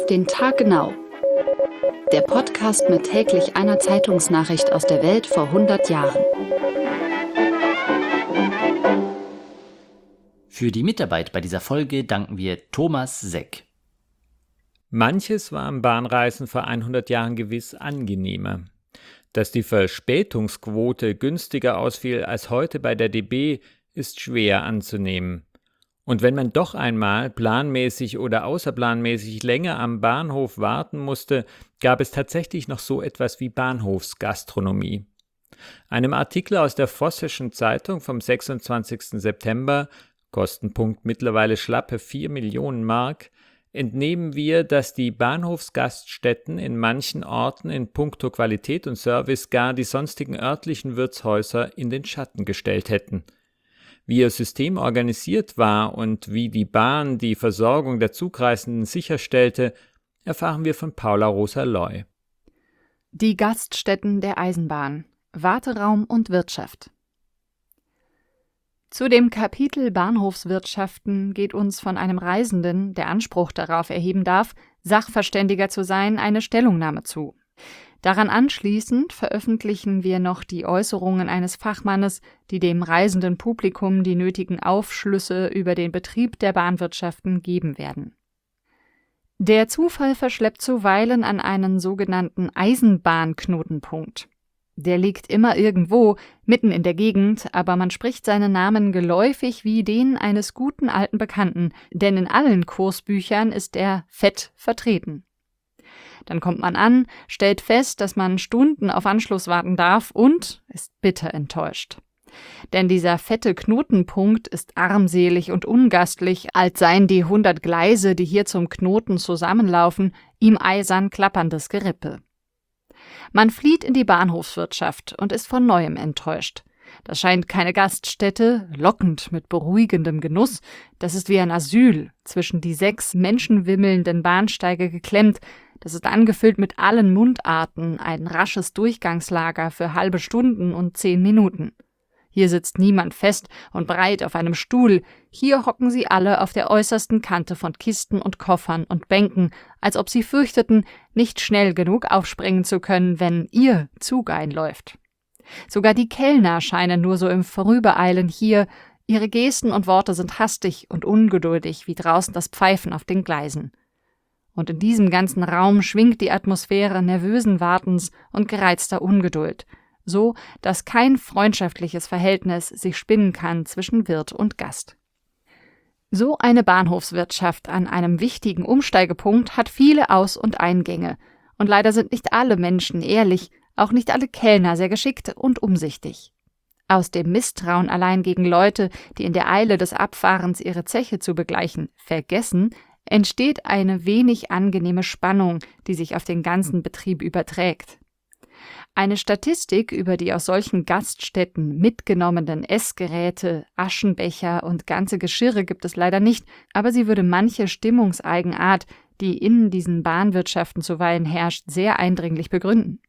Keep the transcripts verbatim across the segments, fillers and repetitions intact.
den Tag genau. Der Podcast mit täglich einer Zeitungsnachricht aus der Welt vor hundert Jahren. Für die Mitarbeit bei dieser Folge danken wir Thomas Seck. Manches war am Bahnreisen vor hundert Jahren gewiss angenehmer. Dass die Verspätungsquote günstiger ausfiel als heute bei der D B, ist schwer anzunehmen. Und wenn man doch einmal planmäßig oder außerplanmäßig länger am Bahnhof warten musste, gab es tatsächlich noch so etwas wie Bahnhofsgastronomie. Einem Artikel aus der Vossischen Zeitung vom sechsundzwanzigsten September, Kostenpunkt mittlerweile schlappe vier Millionen Mark, entnehmen wir, dass die Bahnhofsgaststätten in manchen Orten in puncto Qualität und Service gar die sonstigen örtlichen Wirtshäuser in den Schatten gestellt hätten. Wie ihr System organisiert war und wie die Bahn die Versorgung der Zugreisenden sicherstellte, erfahren wir von Paula Rosa Loy. Die Gaststätten der Eisenbahn, Warteraum und Wirtschaft. Zu dem Kapitel Bahnhofswirtschaften geht uns von einem Reisenden, der Anspruch darauf erheben darf, Sachverständiger zu sein, eine Stellungnahme zu. Daran anschließend veröffentlichen wir noch die Äußerungen eines Fachmannes, die dem reisenden Publikum die nötigen Aufschlüsse über den Betrieb der Bahnwirtschaften geben werden. Der Zufall verschleppt zuweilen an einen sogenannten Eisenbahnknotenpunkt. Der liegt immer irgendwo, mitten in der Gegend, aber man spricht seinen Namen geläufig wie den eines guten alten Bekannten, denn in allen Kursbüchern ist er fett vertreten. Dann kommt man an, stellt fest, dass man Stunden auf Anschluss warten darf und ist bitter enttäuscht. Denn dieser fette Knotenpunkt ist armselig und ungastlich, als seien die hundert Gleise, die hier zum Knoten zusammenlaufen, ihm eisern klapperndes Gerippe. Man flieht in die Bahnhofswirtschaft und ist von Neuem enttäuscht. Das scheint keine Gaststätte, lockend mit beruhigendem Genuss. Das ist wie ein Asyl, zwischen die sechs menschenwimmelnden Bahnsteige geklemmt. Das ist angefüllt mit allen Mundarten, ein rasches Durchgangslager für halbe Stunden und zehn Minuten. Hier sitzt niemand fest und breit auf einem Stuhl. Hier hocken sie alle auf der äußersten Kante von Kisten und Koffern und Bänken, als ob sie fürchteten, nicht schnell genug aufspringen zu können, wenn ihr Zug einläuft. Sogar die Kellner scheinen nur so im Vorübereilen hier. Ihre Gesten und Worte sind hastig und ungeduldig, wie draußen das Pfeifen auf den Gleisen. Und in diesem ganzen Raum schwingt die Atmosphäre nervösen Wartens und gereizter Ungeduld, so dass kein freundschaftliches Verhältnis sich spinnen kann zwischen Wirt und Gast. So eine Bahnhofswirtschaft an einem wichtigen Umsteigepunkt hat viele Aus- und Eingänge, und leider sind nicht alle Menschen ehrlich, auch nicht alle Kellner sehr geschickt und umsichtig. Aus dem Misstrauen allein gegen Leute, die in der Eile des Abfahrens ihre Zeche zu begleichen, vergessen, entsteht eine wenig angenehme Spannung, die sich auf den ganzen Betrieb überträgt. Eine Statistik über die aus solchen Gaststätten mitgenommenen Essgeräte, Aschenbecher und ganze Geschirre gibt es leider nicht, aber sie würde manche Stimmungseigenart, die in diesen Bahnwirtschaften zuweilen herrscht, sehr eindringlich begründen.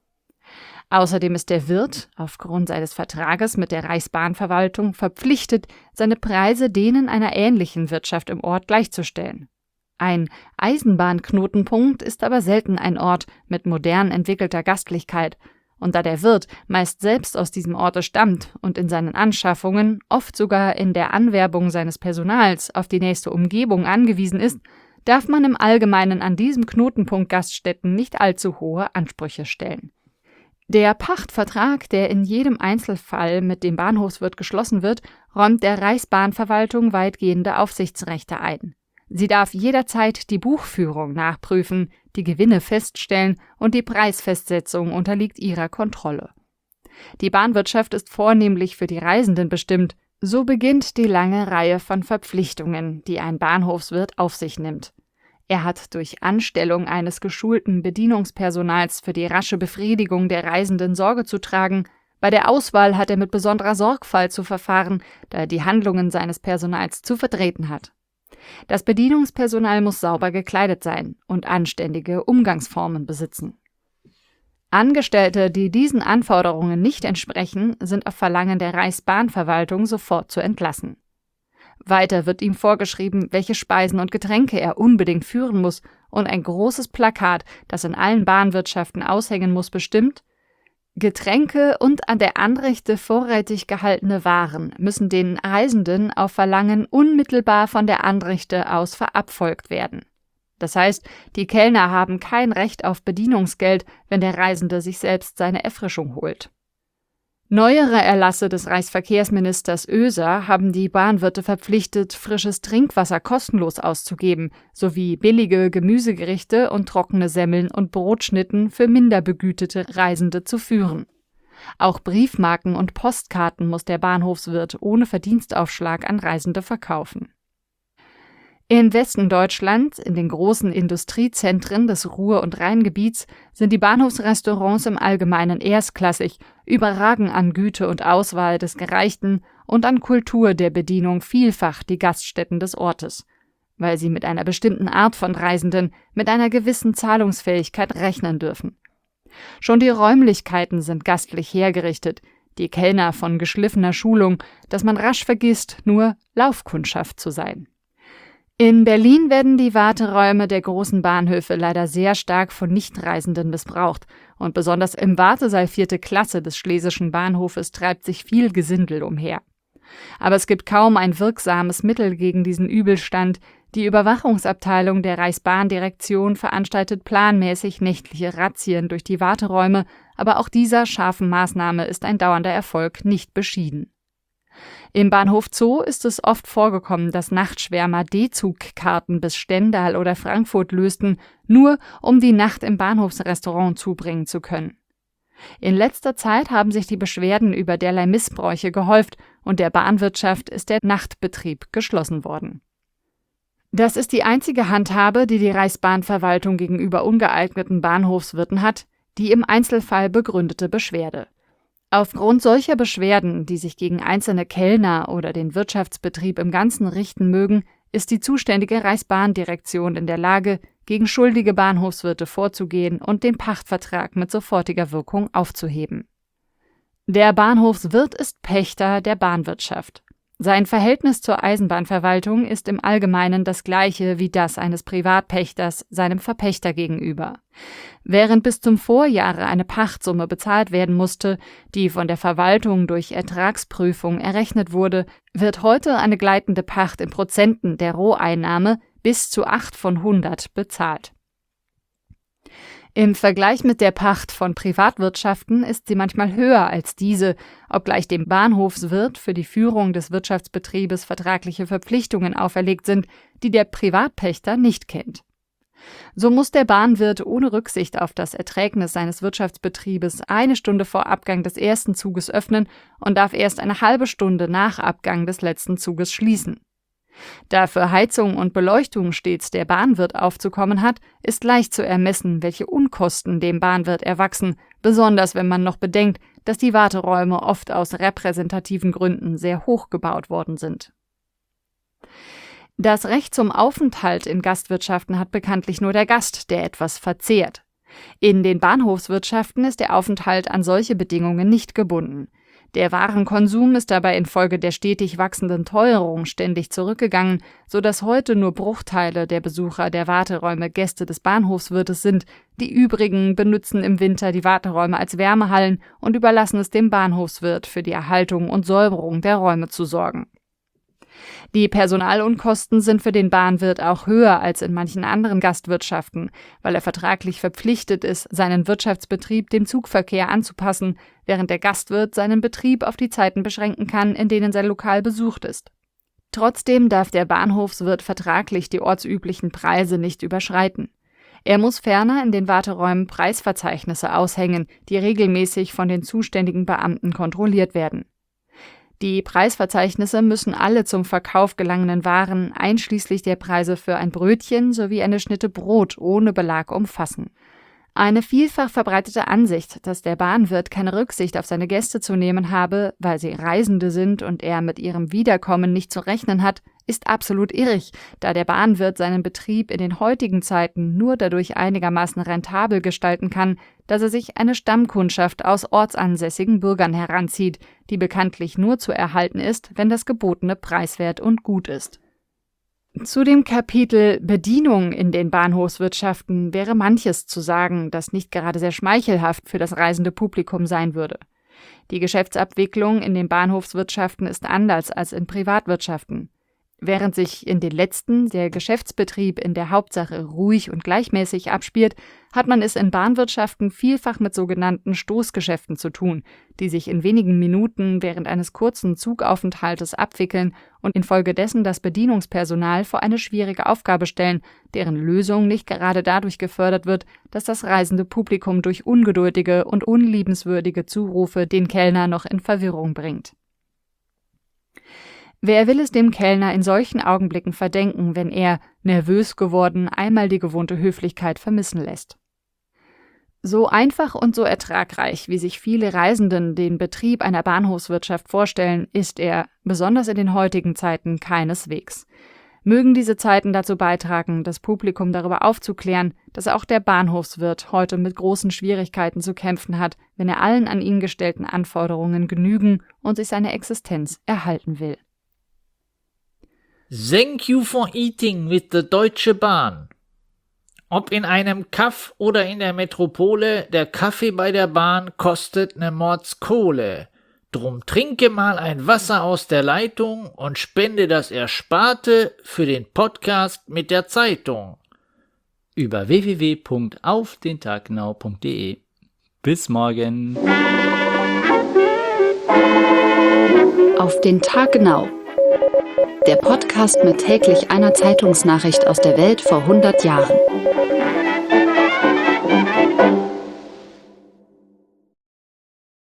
Außerdem ist der Wirt, aufgrund seines Vertrages mit der Reichsbahnverwaltung, verpflichtet, seine Preise denen einer ähnlichen Wirtschaft im Ort gleichzustellen. Ein Eisenbahnknotenpunkt ist aber selten ein Ort mit modern entwickelter Gastlichkeit, und da der Wirt meist selbst aus diesem Orte stammt und in seinen Anschaffungen, oft sogar in der Anwerbung seines Personals auf die nächste Umgebung angewiesen ist, darf man im Allgemeinen an diesem Knotenpunkt Gaststätten nicht allzu hohe Ansprüche stellen. Der Pachtvertrag, der in jedem Einzelfall mit dem Bahnhofswirt geschlossen wird, räumt der Reichsbahnverwaltung weitgehende Aufsichtsrechte ein. Sie darf jederzeit die Buchführung nachprüfen, die Gewinne feststellen und die Preisfestsetzung unterliegt ihrer Kontrolle. Die Bahnwirtschaft ist vornehmlich für die Reisenden bestimmt. So beginnt die lange Reihe von Verpflichtungen, die ein Bahnhofswirt auf sich nimmt. Er hat durch Anstellung eines geschulten Bedienungspersonals für die rasche Befriedigung der Reisenden Sorge zu tragen. Bei der Auswahl hat er mit besonderer Sorgfalt zu verfahren, da er die Handlungen seines Personals zu vertreten hat. Das Bedienungspersonal muss sauber gekleidet sein und anständige Umgangsformen besitzen. Angestellte, die diesen Anforderungen nicht entsprechen, sind auf Verlangen der Reichsbahnverwaltung sofort zu entlassen. Weiter wird ihm vorgeschrieben, welche Speisen und Getränke er unbedingt führen muss und ein großes Plakat, das in allen Bahnwirtschaften aushängen muss, bestimmt: Getränke und an der Anrichte vorrätig gehaltene Waren müssen den Reisenden auf Verlangen unmittelbar von der Anrichte aus verabfolgt werden. Das heißt, die Kellner haben kein Recht auf Bedienungsgeld, wenn der Reisende sich selbst seine Erfrischung holt. Neuere Erlasse des Reichsverkehrsministers Oeser haben die Bahnwirte verpflichtet, frisches Trinkwasser kostenlos auszugeben, sowie billige Gemüsegerichte und trockene Semmeln und Brotschnitten für minder begütete Reisende zu führen. Auch Briefmarken und Postkarten muss der Bahnhofswirt ohne Verdienstaufschlag an Reisende verkaufen. Im Westen Deutschlands, in den großen Industriezentren des Ruhr- und Rheingebiets, sind die Bahnhofsrestaurants im Allgemeinen erstklassig, überragen an Güte und Auswahl des Gereichten und an Kultur der Bedienung vielfach die Gaststätten des Ortes, weil sie mit einer bestimmten Art von Reisenden mit einer gewissen Zahlungsfähigkeit rechnen dürfen. Schon die Räumlichkeiten sind gastlich hergerichtet, die Kellner von geschliffener Schulung, dass man rasch vergisst, nur Laufkundschaft zu sein. In Berlin werden die Warteräume der großen Bahnhöfe leider sehr stark von Nichtreisenden missbraucht und besonders im Wartesaal vierte Klasse des Schlesischen Bahnhofes treibt sich viel Gesindel umher. Aber es gibt kaum ein wirksames Mittel gegen diesen Übelstand. Die Überwachungsabteilung der Reichsbahndirektion veranstaltet planmäßig nächtliche Razzien durch die Warteräume, aber auch dieser scharfen Maßnahme ist ein dauernder Erfolg nicht beschieden. Im Bahnhof Zoo ist es oft vorgekommen, dass Nachtschwärmer D-Zug-Karten bis Stendal oder Frankfurt lösten, nur um die Nacht im Bahnhofsrestaurant zubringen zu können. In letzter Zeit haben sich die Beschwerden über derlei Missbräuche gehäuft und der Bahnwirtschaft ist der Nachtbetrieb geschlossen worden. Das ist die einzige Handhabe, die die Reichsbahnverwaltung gegenüber ungeeigneten Bahnhofswirten hat, die im Einzelfall begründete Beschwerde. Aufgrund solcher Beschwerden, die sich gegen einzelne Kellner oder den Wirtschaftsbetrieb im Ganzen richten mögen, ist die zuständige Reichsbahndirektion in der Lage, gegen schuldige Bahnhofswirte vorzugehen und den Pachtvertrag mit sofortiger Wirkung aufzuheben. Der Bahnhofswirt ist Pächter der Bahnwirtschaft. Sein Verhältnis zur Eisenbahnverwaltung ist im Allgemeinen das gleiche wie das eines Privatpächters seinem Verpächter gegenüber. Während bis zum Vorjahre eine Pachtsumme bezahlt werden musste, die von der Verwaltung durch Ertragsprüfung errechnet wurde, wird heute eine gleitende Pacht in Prozenten der Roheinnahme bis zu acht von hundert bezahlt. Im Vergleich mit der Pacht von Privatwirtschaften ist sie manchmal höher als diese, obgleich dem Bahnhofswirt für die Führung des Wirtschaftsbetriebes vertragliche Verpflichtungen auferlegt sind, die der Privatpächter nicht kennt. So muss der Bahnwirt ohne Rücksicht auf das Erträgnis seines Wirtschaftsbetriebes eine Stunde vor Abgang des ersten Zuges öffnen und darf erst eine halbe Stunde nach Abgang des letzten Zuges schließen. Da für Heizung und Beleuchtung stets der Bahnwirt aufzukommen hat, ist leicht zu ermessen, welche Unkosten dem Bahnwirt erwachsen, besonders wenn man noch bedenkt, dass die Warteräume oft aus repräsentativen Gründen sehr hoch gebaut worden sind. Das Recht zum Aufenthalt in Gastwirtschaften hat bekanntlich nur der Gast, der etwas verzehrt. In den Bahnhofswirtschaften ist der Aufenthalt an solche Bedingungen nicht gebunden. Der Warenkonsum ist dabei infolge der stetig wachsenden Teuerung ständig zurückgegangen, so dass heute nur Bruchteile der Besucher der Warteräume Gäste des Bahnhofswirtes sind. Die übrigen benützen im Winter die Warteräume als Wärmehallen und überlassen es dem Bahnhofswirt, für die Erhaltung und Säuberung der Räume zu sorgen. Die Personalunkosten sind für den Bahnwirt auch höher als in manchen anderen Gastwirtschaften, weil er vertraglich verpflichtet ist, seinen Wirtschaftsbetrieb dem Zugverkehr anzupassen, während der Gastwirt seinen Betrieb auf die Zeiten beschränken kann, in denen sein Lokal besucht ist. Trotzdem darf der Bahnhofswirt vertraglich die ortsüblichen Preise nicht überschreiten. Er muss ferner in den Warteräumen Preisverzeichnisse aushängen, die regelmäßig von den zuständigen Beamten kontrolliert werden. Die Preisverzeichnisse müssen alle zum Verkauf gelangenden Waren einschließlich der Preise für ein Brötchen sowie eine Schnitte Brot ohne Belag umfassen. Eine vielfach verbreitete Ansicht, dass der Bahnwirt keine Rücksicht auf seine Gäste zu nehmen habe, weil sie Reisende sind und er mit ihrem Wiederkommen nicht zu rechnen hat, ist absolut irrig, da der Bahnwirt seinen Betrieb in den heutigen Zeiten nur dadurch einigermaßen rentabel gestalten kann, dass er sich eine Stammkundschaft aus ortsansässigen Bürgern heranzieht, die bekanntlich nur zu erhalten ist, wenn das Gebotene preiswert und gut ist. Zu dem Kapitel Bedienung in den Bahnhofswirtschaften wäre manches zu sagen, das nicht gerade sehr schmeichelhaft für das reisende Publikum sein würde. Die Geschäftsabwicklung in den Bahnhofswirtschaften ist anders als in Privatwirtschaften. Während sich in den letzten der Geschäftsbetrieb in der Hauptsache ruhig und gleichmäßig abspielt, hat man es in Bahnwirtschaften vielfach mit sogenannten Stoßgeschäften zu tun, die sich in wenigen Minuten während eines kurzen Zugaufenthaltes abwickeln und infolgedessen das Bedienungspersonal vor eine schwierige Aufgabe stellen, deren Lösung nicht gerade dadurch gefördert wird, dass das reisende Publikum durch ungeduldige und unliebenswürdige Zurufe den Kellner noch in Verwirrung bringt. Wer will es dem Kellner in solchen Augenblicken verdenken, wenn er, nervös geworden, einmal die gewohnte Höflichkeit vermissen lässt? So einfach und so ertragreich, wie sich viele Reisenden den Betrieb einer Bahnhofswirtschaft vorstellen, ist er, besonders in den heutigen Zeiten, keineswegs. Mögen diese Zeiten dazu beitragen, das Publikum darüber aufzuklären, dass auch der Bahnhofswirt heute mit großen Schwierigkeiten zu kämpfen hat, wenn er allen an ihn gestellten Anforderungen genügen und sich seine Existenz erhalten will. Thank you for eating with the Deutsche Bahn. Ob in einem Kaff oder in der Metropole, der Kaffee bei der Bahn kostet ne Mordskohle. Drum trinke mal ein Wasser aus der Leitung und spende das Ersparte für den Podcast mit der Zeitung. Über w w w punkt auf den tag genau punkt de. Bis morgen. Auf den Tag genau. Der Podcast mit täglich einer Zeitungsnachricht aus der Welt vor hundert Jahren.